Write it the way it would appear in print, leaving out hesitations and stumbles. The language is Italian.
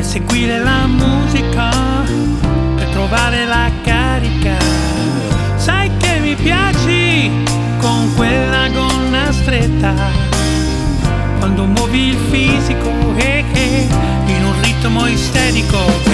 seguire la musica, per trovare la carica. Sai che mi piaci con quella gonna stretta, quando muovi il fisico in un ritmo isterico.